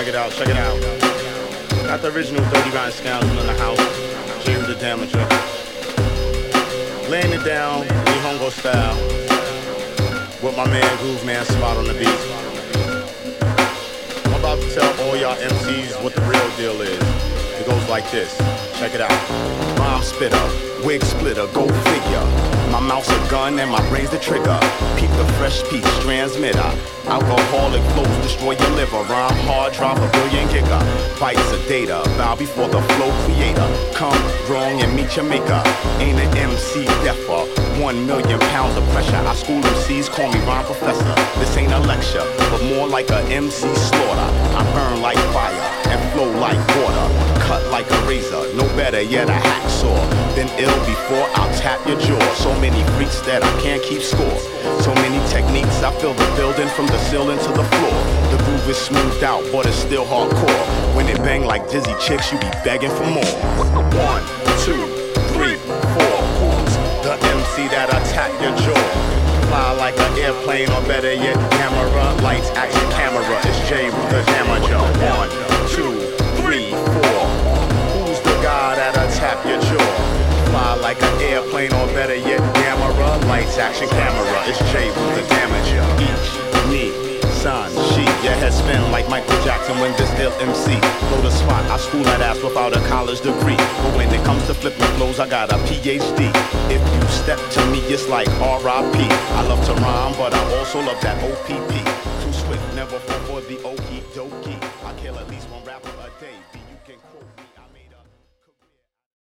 check it out. Got the original Dirty Rotten Scoundrel in the house. James the Damager. Laying it down, Nihongo style. With my man Groove Man Spot on the beat. I'm about to tell all y'all MCs what the real deal is. It goes like this. Check it out. Rhyme spitter, wig splitter, go figure. My mouth's a gun and my brain's the trigger. Peep the fresh peach transmitter. Alcoholic flows destroy your liver. Rhyme hard, drop a billion giga. Bites of data, bow before the flow creator. Come wrong and meet your maker. Ain't an MC deafer. 1 million pounds of pressure. I school MCs, call me rhyme professor. This ain't a lecture, but more like a MC slaughter. I burn like fire and flow like water. Cut like a razor, no better yet a hacksaw. Been ill before, I'll tap your jaw. So many freaks that I can't keep score. So many techniques, I fill the building from the ceiling to the floor. The groove is smoothed out, but it's still hardcore. When it bang like dizzy chicks, you be begging for more. 1, 2, 3, 4. Who's the MC that attack your jaw? Fly like an airplane, or better yet, camera. Lights, action, camera. It's Jay the Damager. 1, 2, 3, 4. Who's the guy that attack your jaw? Fly like an airplane, or better yet, camera. Lights, action, camera. It's Jay the Damager. Each, me, son, she. Your head spin like Michael Jackson when this ill MC. Blow the spot, I school that ass without a college degree. But when it comes to flipping flows, I got a PhD. If you step to me, it's like R.I.P. I love to rhyme, but I also love that OPP. Too swift, never fall for the